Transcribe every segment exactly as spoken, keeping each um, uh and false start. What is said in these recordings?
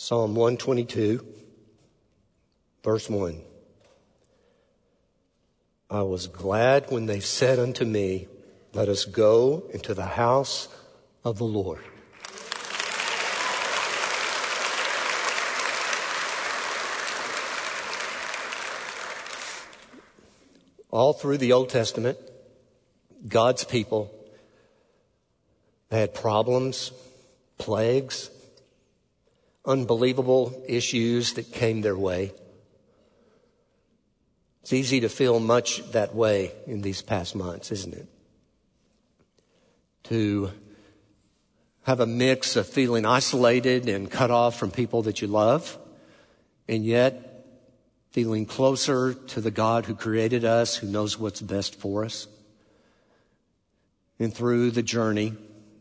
Psalm one twenty-two, verse one. I was glad when they said unto me, let us go into the house of the Lord. All through the Old Testament, God's people had problems, plagues, unbelievable issues that came their way. It's easy to feel much that way in these past months, isn't it? To have a mix of feeling isolated and cut off from people that you love, and yet feeling closer to the God who created us, who knows what's best for us. And through the journey,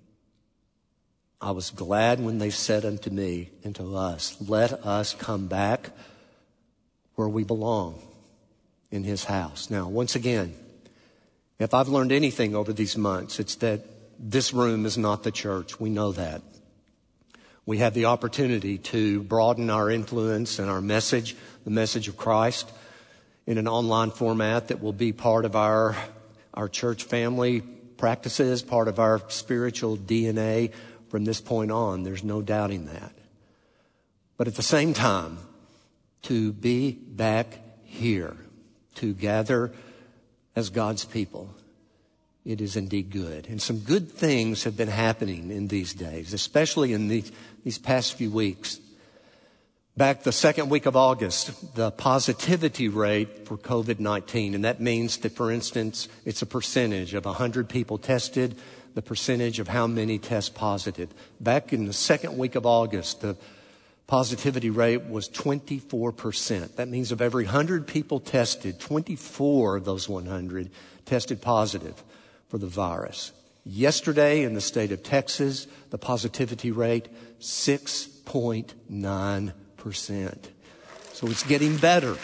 I was glad when they said unto me and to us, let us come back where we belong, in his house. Now, once again, if I've learned anything over these months, it's that this room is not the church. We know that. We have the opportunity to broaden our influence and our message, the message of Christ, in an online format that will be part of our, our church family practices, part of our spiritual D N A from this point on. There's no doubting that. But at the same time, to be back here, to gather as God's people, it is indeed good. And some good things have been happening in these days, especially in these, these past few weeks. Back the second week of August, the positivity rate for covid nineteen, and that means that, for instance, it's a percentage of one hundred people tested, the percentage of how many test positive. Back in the second week of August, the positivity rate was twenty-four percent. That means of every one hundred people tested, twenty-four of those one hundred tested positive for the virus. Yesterday in the state of Texas, the positivity rate, six point nine percent. So it's getting better.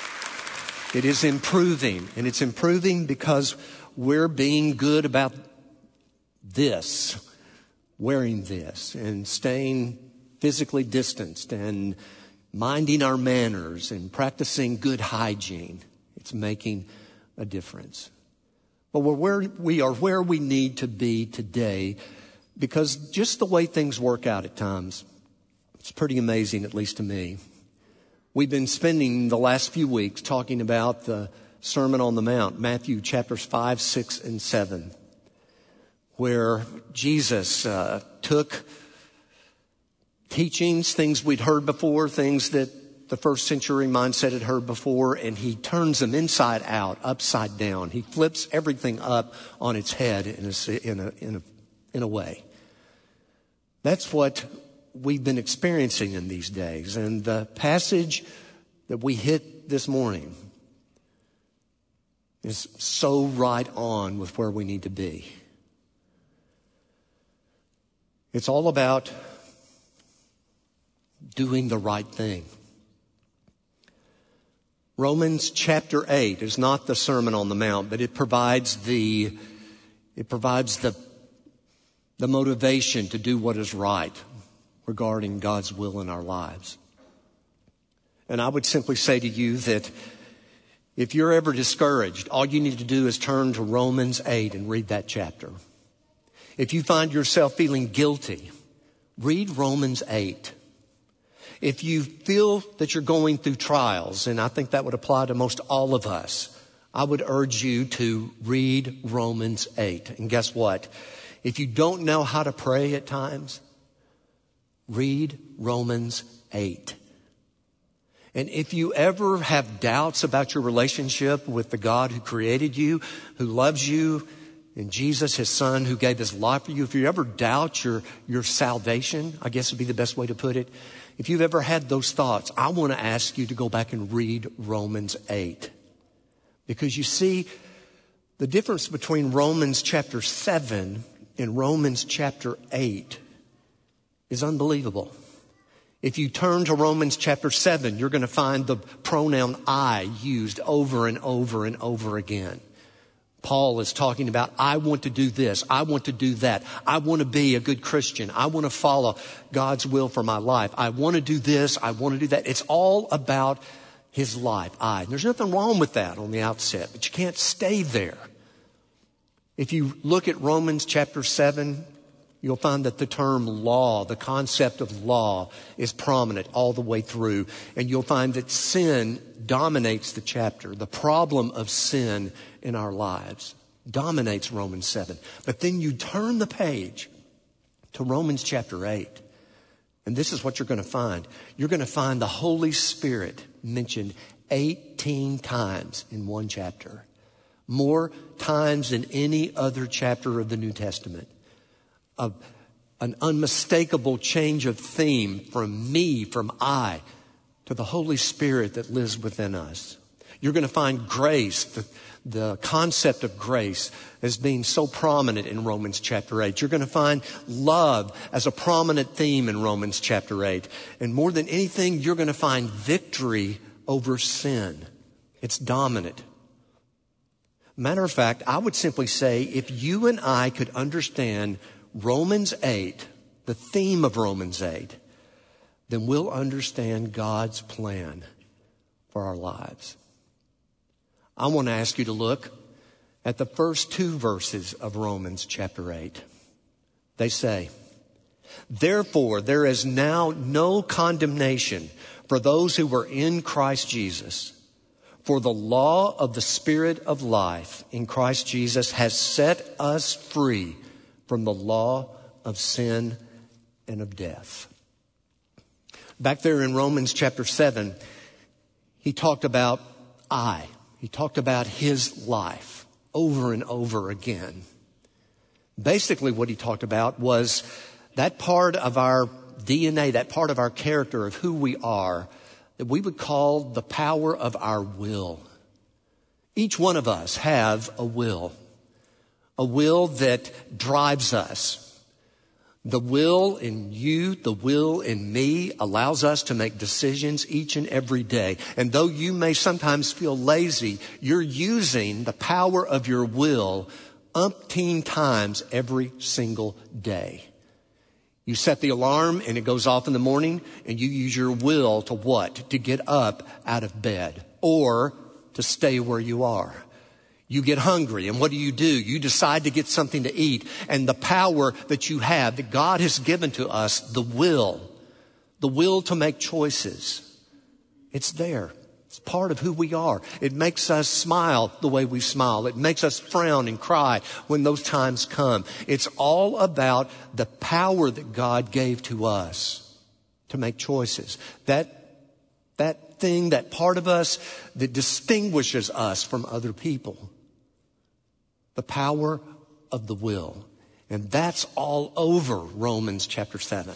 It is improving, and it's improving because we're being good about this, wearing this, and staying physically distanced, and minding our manners, and practicing good hygiene. It's making a difference. But we're where we are where we need to be today, because just the way things work out at times, it's pretty amazing, at least to me. We've been spending the last few weeks talking about the Sermon on the Mount, Matthew chapters five, six, and seven, where Jesus uh, took teachings, things we'd heard before, things that the first century mindset had heard before, and he turns them inside out, upside down. He flips everything up on its head in a, in a, in a, in a way. That's what we've been experiencing in these days. And the passage that we hit this morning is so right on with where we need to be. It's all about doing the right thing. Romans chapter eight is not the Sermon on the Mount, but it provides the it provides the the motivation to do what is right regarding God's will in our lives. And I would simply say to you that if you're ever discouraged, all you need to do is turn to Romans eight and read that chapter. If you find yourself feeling guilty, read Romans eight. If you feel that you're going through trials, and I think that would apply to most all of us, I would urge you to read Romans eight. And guess what? If you don't know how to pray at times, read Romans eight. And if you ever have doubts about your relationship with the God who created you, who loves you, and Jesus, his son, who gave his life for you, if you ever doubt your, your salvation, I guess would be the best way to put it. If you've ever had those thoughts, I want to ask you to go back and read Romans eight. Because you see, the difference between Romans chapter seven and Romans chapter eight is unbelievable. If you turn to Romans chapter seven, you're going to find the pronoun I used over and over and over again. Paul is talking about, I want to do this. I want to do that. I want to be a good Christian. I want to follow God's will for my life. I want to do this. I want to do that. It's all about his life. I. And there's nothing wrong with that on the outset, but you can't stay there. If you look at Romans chapter seven, you'll find that the term law, the concept of law, is prominent all the way through. And you'll find that sin dominates the chapter. The problem of sin in our lives dominates Romans seven. But then you turn the page to Romans chapter eight. And this is what you're going to find. You're going to find the Holy Spirit mentioned eighteen times in one chapter. More times than any other chapter of the New Testament. A, an unmistakable change of theme from me, from I, to the Holy Spirit that lives within us. You're going to find grace, the, the concept of grace, as being so prominent in Romans chapter eight. You're going to find love as a prominent theme in Romans chapter eight. And more than anything, you're going to find victory over sin. It's dominant. Matter of fact, I would simply say if you and I could understand Romans eight, the theme of Romans eight, then we'll understand God's plan for our lives. I want to ask you to look at the first two verses of Romans chapter eight. They say, therefore, there is now no condemnation for those who were in Christ Jesus. For the law of the Spirit of life in Christ Jesus has set us free from the law of sin and of death. Back there in Romans chapter seven, he talked about I. He talked about his life over and over again. Basically what he talked about was that part of our D N A, that part of our character of who we are, that we would call the power of our will. Each one of us have a will. A will that drives us. The will in you, the will in me allows us to make decisions each and every day. And though you may sometimes feel lazy, you're using the power of your will umpteen times every single day. You set the alarm and it goes off in the morning and you use your will to what? To get up out of bed or to stay where you are. You get hungry, and what do you do? You decide to get something to eat. And the power that you have, that God has given to us, the will, the will to make choices, it's there. It's part of who we are. It makes us smile the way we smile. It makes us frown and cry when those times come. It's all about the power that God gave to us to make choices. That, that thing, that part of us that distinguishes us from other people. The power of the will. And that's all over Romans chapter seven.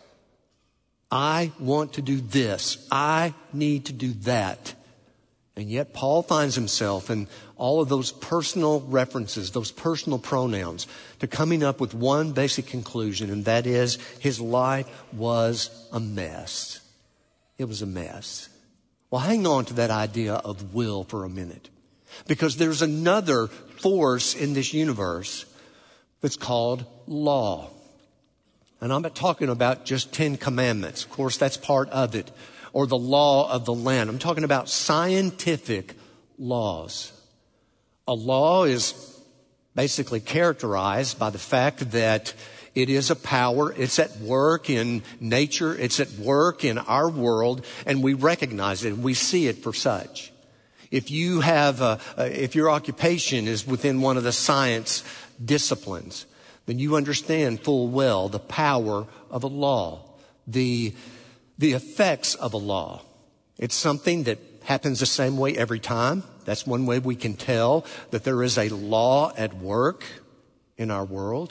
I want to do this. I need to do that. And yet Paul finds himself in all of those personal references, those personal pronouns, to coming up with one basic conclusion, and that is his life was a mess. It was a mess. Well, hang on to that idea of will for a minute. Because there's another force in this universe that's called law. And I'm not talking about just Ten Commandments. Of course, that's part of it. Or the law of the land. I'm talking about scientific laws. A law is basically characterized by the fact that it is a power. It's at work in nature. It's at work in our world. And we recognize it. We see it for such. If you have, a, if your occupation is within one of the science disciplines, then you understand full well the power of a law, the, the effects of a law. It's something that happens the same way every time. That's one way we can tell that there is a law at work in our world.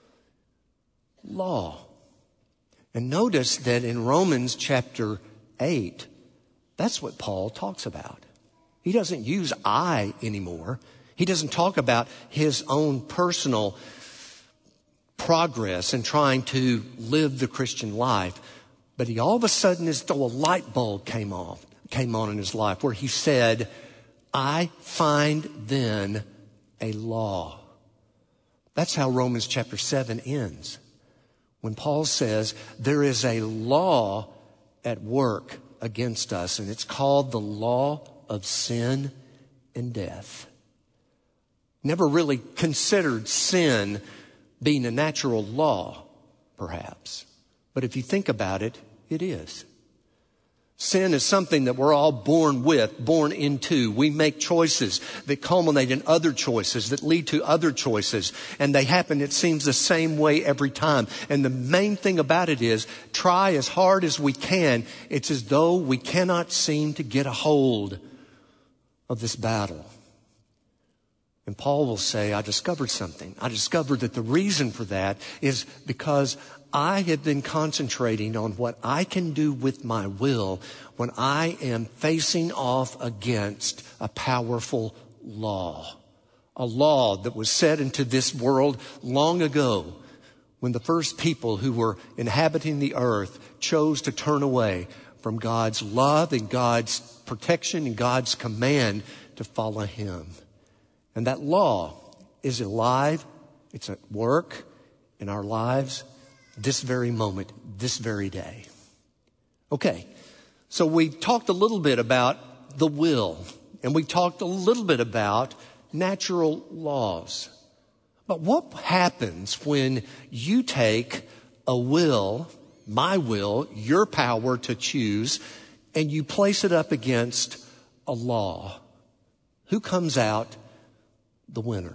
Law. And notice that in Romans chapter eight, that's what Paul talks about. He doesn't use I anymore. He doesn't talk about his own personal progress in trying to live the Christian life. But he all of a sudden, as though a light bulb came off, came on in his life, where he said, I find then a law. That's how Romans chapter seven ends. When Paul says there is a law at work against us, and it's called the law of sin and death. Never really considered sin being a natural law, perhaps. But if you think about it, it is. Sin is something that we're all born with, born into. We make choices that culminate in other choices, that lead to other choices. And they happen, it seems, the same way every time. And the main thing about it is, try as hard as we can. It's as though we cannot seem to get a hold of this battle. And Paul will say, I discovered something. I discovered that the reason for that is because I have been concentrating on what I can do with my will when I am facing off against a powerful law. A law that was set into this world long ago when the first people who were inhabiting the earth chose to turn away from God's love and God's protection and God's command to follow Him. And that law is alive. It's at work in our lives this very moment, this very day. Okay, so we talked a little bit about the will, and we talked a little bit about natural laws. But what happens when you take a will, my will, your power to choose, and you place it up against a law? Who comes out the winner?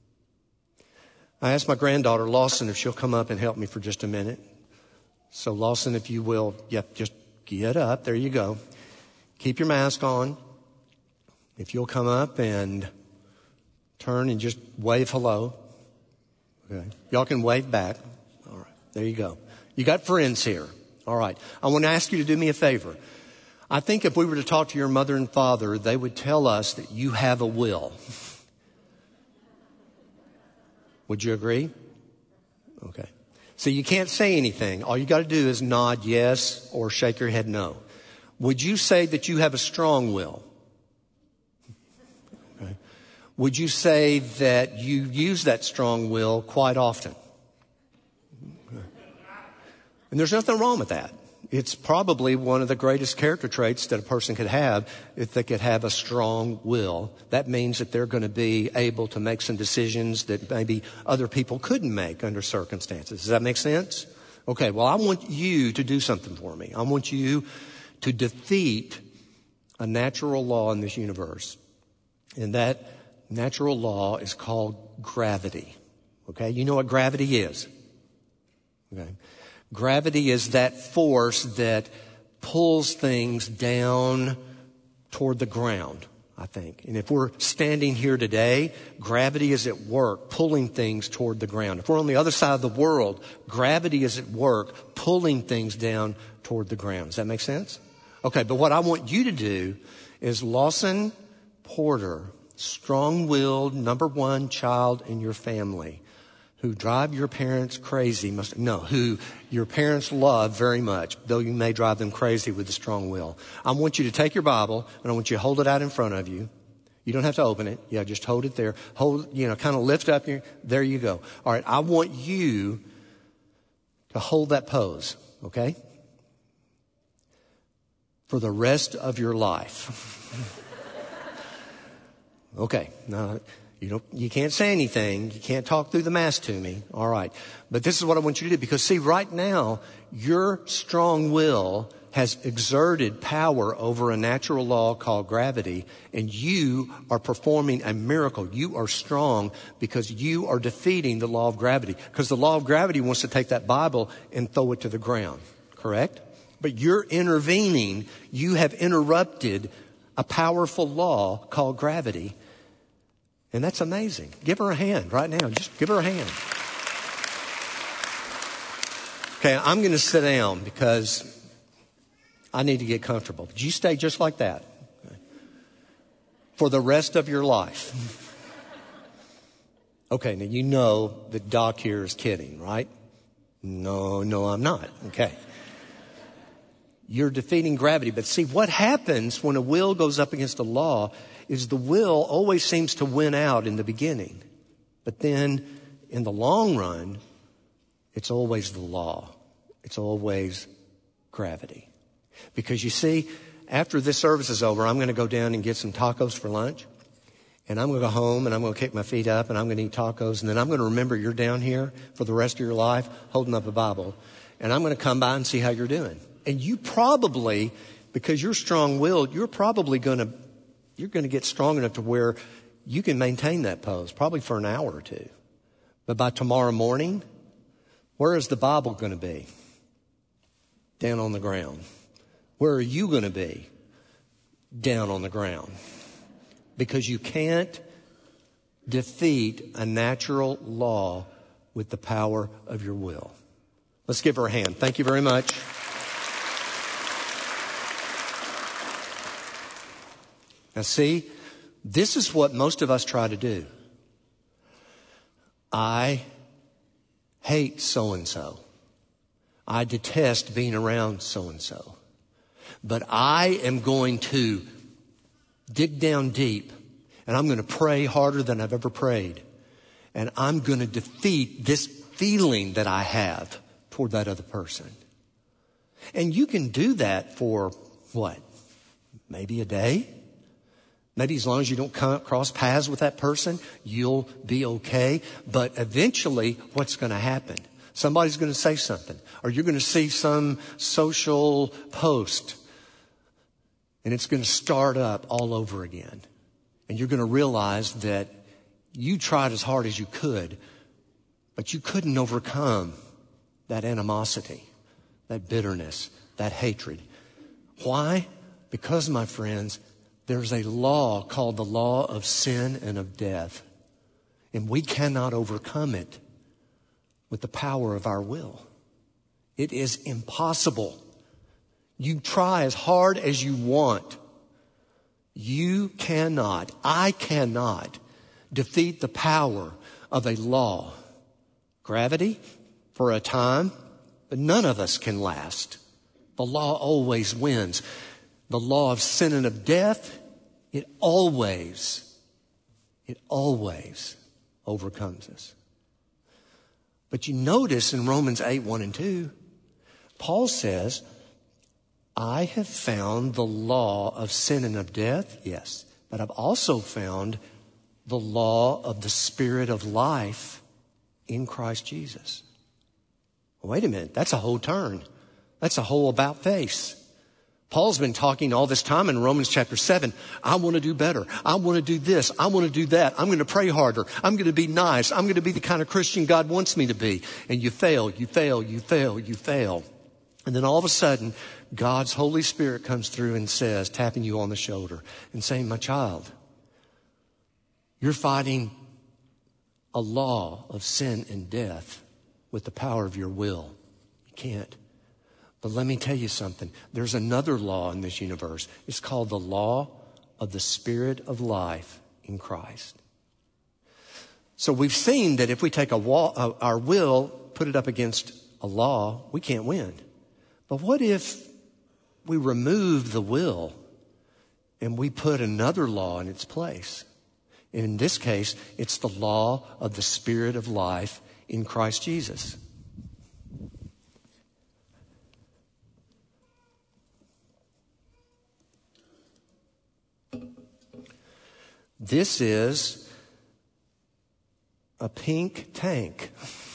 I asked my granddaughter, Lawson, if she'll come up and help me for just a minute. So Lawson, if you will, yep, just get up. There you go. Keep your mask on. If you'll come up and turn and just wave hello. Okay. Y'all can wave back. All right. There you go. You got friends here. All right. I want to ask you to do me a favor. I think if we were to talk to your mother and father, they would tell us that you have a will. Would you agree? Okay. So you can't say anything. All you got to do is nod yes or shake your head no. Would you say that you have a strong will? Okay. Would you say that you use that strong will quite often? Okay. And there's nothing wrong with that. It's probably one of the greatest character traits that a person could have if they could have a strong will. That means that they're going to be able to make some decisions that maybe other people couldn't make under circumstances. Does that make sense? Okay, well, I want you to do something for me. I want you to defeat a natural law in this universe. And that natural law is called gravity. Okay, you know what gravity is? Okay. Gravity is that force that pulls things down toward the ground, I think. And if we're standing here today, gravity is at work pulling things toward the ground. If we're on the other side of the world, gravity is at work pulling things down toward the ground. Does that make sense? Okay, but what I want you to do is Lawson Porter, strong-willed, number one child in your family, who drive your parents crazy, must, no, who your parents love very much, though you may drive them crazy with a strong will. I want you to take your Bible, and I want you to hold it out in front of you. You don't have to open it. Yeah, just hold it there. Hold, you know, kind of lift up your, there you go. All right, I want you to hold that pose, okay? For the rest of your life. Okay, now, You don't, you can't say anything. You can't talk through the mask to me. All right. But this is what I want you to do. Because see, right now, your strong will has exerted power over a natural law called gravity. And you are performing a miracle. You are strong because you are defeating the law of gravity. Because the law of gravity wants to take that Bible and throw it to the ground. Correct? But you're intervening. You have interrupted a powerful law called gravity. And that's amazing. Give her a hand right now. Just give her a hand. Okay, I'm going to sit down because I need to get comfortable. But you stay just like that okay, for the rest of your life. Okay, now you know that Doc here is kidding, right? No, no, I'm not. Okay. You're defeating gravity. But see, what happens when a will goes up against a law is the will always seems to win out in the beginning. But then in the long run, it's always the law. It's always gravity. Because you see, after this service is over, I'm going to go down and get some tacos for lunch. And I'm going to go home and I'm going to kick my feet up and I'm going to eat tacos. And then I'm going to remember you're down here for the rest of your life holding up a Bible. And I'm going to come by and see how you're doing. And you probably, because you're strong-willed, you're probably going to, you're going to get strong enough to where you can maintain that pose, probably for an hour or two. But by tomorrow morning, where is the Bible going to be? Down on the ground. Where are you going to be? Down on the ground. Because you can't defeat a natural law with the power of your will. Let's give her a hand. Thank you very much. Now see, this is what most of us try to do. I hate so-and-so. I detest being around so-and-so. But I am going to dig down deep and I'm going to pray harder than I've ever prayed. And I'm going to defeat this feeling that I have toward that other person. And you can do that for what? Maybe a day? Maybe as long as you don't come cross paths with that person, you'll be okay. But eventually, what's going to happen? Somebody's going to say something. Or you're going to see some social post. And it's going to start up all over again. And you're going to realize that you tried as hard as you could, but you couldn't overcome that animosity, that bitterness, that hatred. Why? Because, my friends, there's a law called the law of sin and of death. And we cannot overcome it with the power of our will. It is impossible. You try as hard as you want. You cannot, I cannot defeat the power of a law. Gravity for a time, but none of us can last. The law always wins. The law of sin and of death, it always, it always overcomes us. But you notice in Romans eight, one and two, Paul says, I have found the law of sin and of death, yes, but I've also found the law of the Spirit of life in Christ Jesus. Well, wait a minute, that's a whole turn. That's a whole about face. Paul's been talking all this time in Romans chapter seven. I want to do better. I want to do this. I want to do that. I'm going to pray harder. I'm going to be nice. I'm going to be the kind of Christian God wants me to be. And you fail, you fail, you fail, you fail. And then all of a sudden, God's Holy Spirit comes through and says, tapping you on the shoulder and saying, my child, you're fighting a law of sin and death with the power of your will. You can't. But let me tell you something. There's another law in this universe. It's called the law of the Spirit of life in Christ. So we've seen that if we take a wall, uh, our will, put it up against a law, we can't win. But what if we remove the will and we put another law in its place? In this case, it's the law of the Spirit of life in Christ Jesus. This is a pink tank.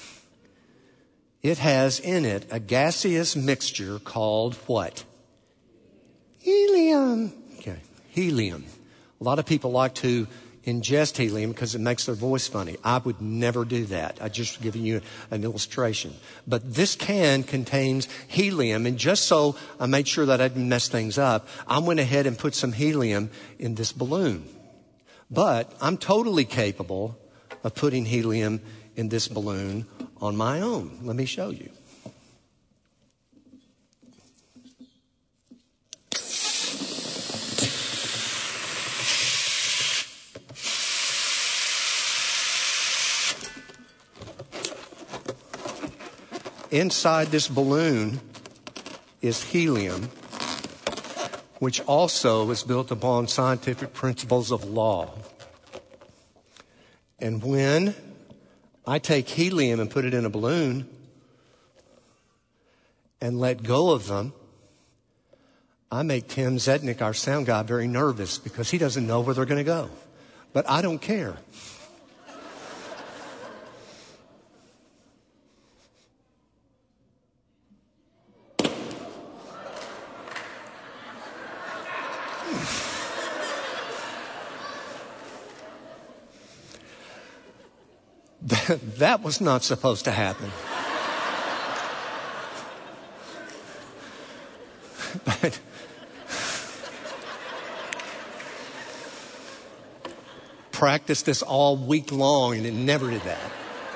It has in it a gaseous mixture called what? Helium. Okay, helium. A lot of people like to ingest helium because it makes their voice funny. I would never do that. I'm just giving you an illustration. But this can contains helium, and just so I made sure that I didn't mess things up, I went ahead and put some helium in this balloon. But I'm totally capable of putting helium in this balloon on my own. Let me show you. Inside this balloon is helium. which also is built upon scientific principles of law. And when I take helium and put it in a balloon and let go of them, I make Tim Zednick, our sound guy, very nervous because he doesn't know where they're going to go. But I don't care. That was not supposed to happen. But practiced this all week long and it never did that.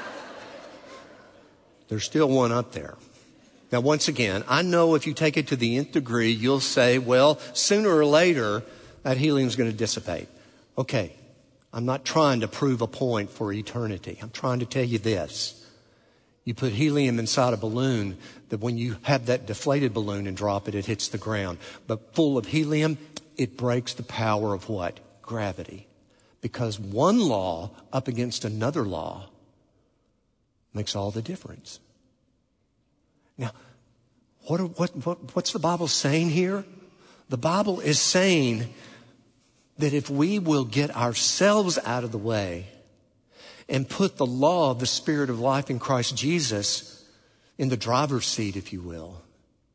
There's still one up there. Now, once again, I know if you take it to the nth degree, you'll say, well, sooner or later, that helium's going to dissipate. Okay. I'm not trying to prove a point for eternity. I'm trying to tell you this. You put helium inside a balloon, that when you have that deflated balloon and drop it, it hits the ground. But full of helium, it breaks the power of what? Gravity. Because one law up against another law makes all the difference. Now, what, are, what, what what's the Bible saying here? The Bible is saying that if we will get ourselves out of the way and put the law of the Spirit of life in Christ Jesus in the driver's seat, if you will,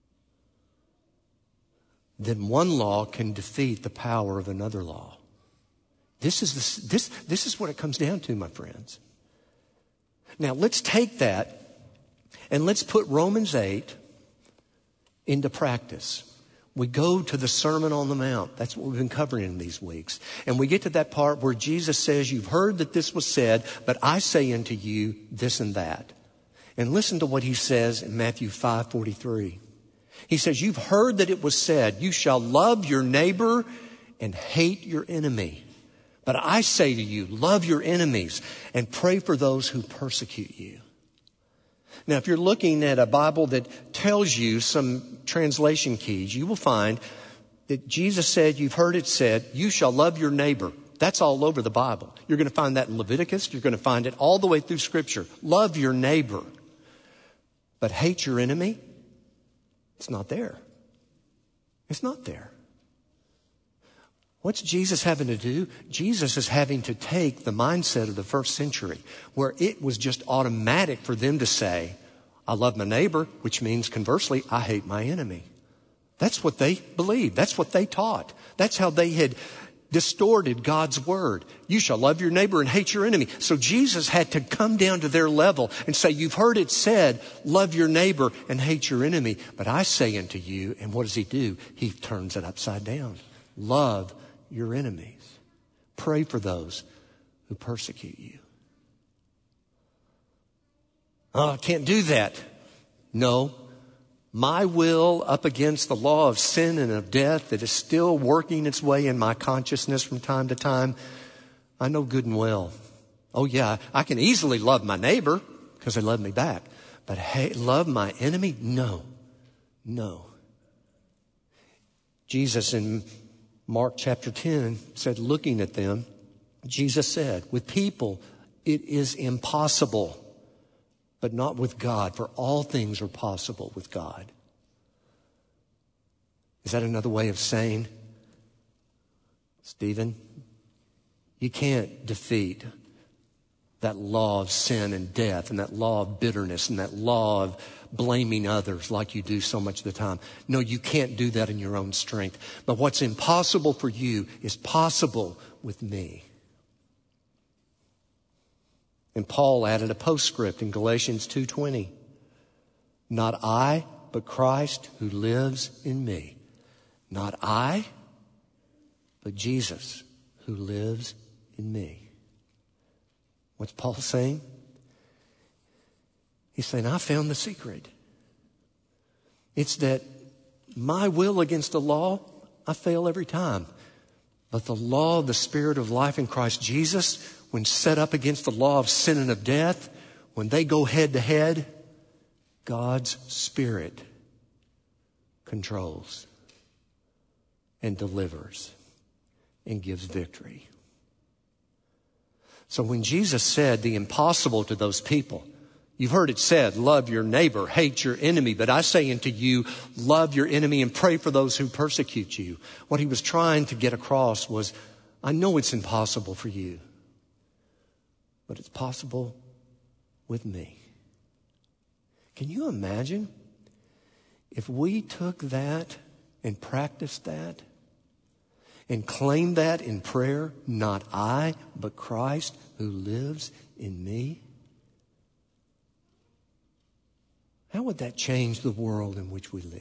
then one law can defeat the power of another law. This is, the, this, this is what it comes down to, my friends. Now, let's take that and let's put Romans eight into practice. We go to the Sermon on the Mount. That's what we've been covering in these weeks. And we get to that part where Jesus says, you've heard that this was said, but I say unto you this and that. And listen to what he says in Matthew five forty-three. He says, you've heard that it was said, you shall love your neighbor and hate your enemy. But I say to you, love your enemies and pray for those who persecute you. Now, if you're looking at a Bible that tells you some translation keys, you will find that Jesus said, you've heard it said, you shall love your neighbor. That's all over the Bible. You're going to find that in Leviticus. You're going to find it all the way through Scripture. Love your neighbor. But hate your enemy? It's not there. It's not there. What's Jesus having to do? Jesus is having to take the mindset of the first century where it was just automatic for them to say, I love my neighbor, which means conversely, I hate my enemy. That's what they believed. That's what they taught. That's how they had distorted God's word. You shall love your neighbor and hate your enemy. So Jesus had to come down to their level and say, you've heard it said, love your neighbor and hate your enemy. But I say unto you, and what does he do? He turns it upside down. Love your enemies. Pray for those who persecute you. Oh, I can't do that. No. My will up against the law of sin and of death that is still working its way in my consciousness from time to time, I know good and well. Oh yeah, I can easily love my neighbor because they love me back. But hey, love my enemy? No. No. Jesus in Mark chapter ten said, looking at them, Jesus said, with people it is impossible, but not with God, for all things are possible with God. Is that another way of saying, Stephen, you can't defeat that law of sin and death and that law of bitterness and that law of blaming others like you do so much of the time. No, you can't do that in your own strength. But what's impossible for you is possible with me. And Paul added a postscript in Galatians two twenty. Not I, but Christ who lives in me. Not I, but Jesus who lives in me. What's Paul saying? He's saying, I found the secret. It's that my will against the law, I fail every time. But the law of the Spirit of life in Christ Jesus, when set up against the law of sin and of death, when they go head to head, God's Spirit controls. and delivers and gives victory. So when Jesus said the impossible to those people, you've heard it said, love your neighbor, hate your enemy. But I say unto you, love your enemy and pray for those who persecute you. What he was trying to get across was, I know it's impossible for you, but it's possible with me. Can you imagine if we took that and practiced that and claimed that in prayer? Not I, but Christ who lives in me. How would that change the world in which we live?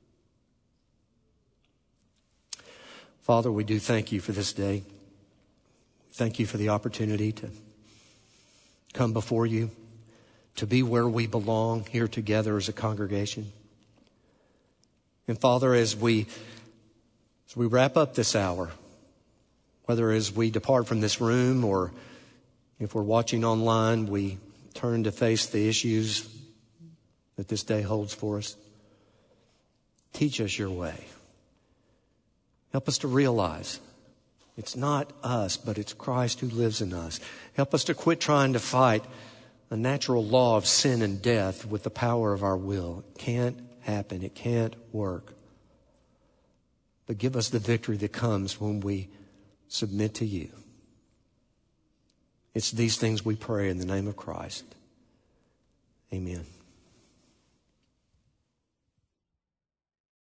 Father, we do thank you for this day. Thank you for the opportunity to come before you, to be where we belong here together as a congregation. And Father, as we, as we wrap up this hour, whether as we depart from this room or if we're watching online, we turn to face the issues that this day holds for us. Teach us your way. Help us to realize it's not us, but it's Christ who lives in us. Help us to quit trying to fight a natural law of sin and death with the power of our will. It can't happen. It can't work. But give us the victory that comes when we submit to you. It's these things we pray in the name of Christ. Amen.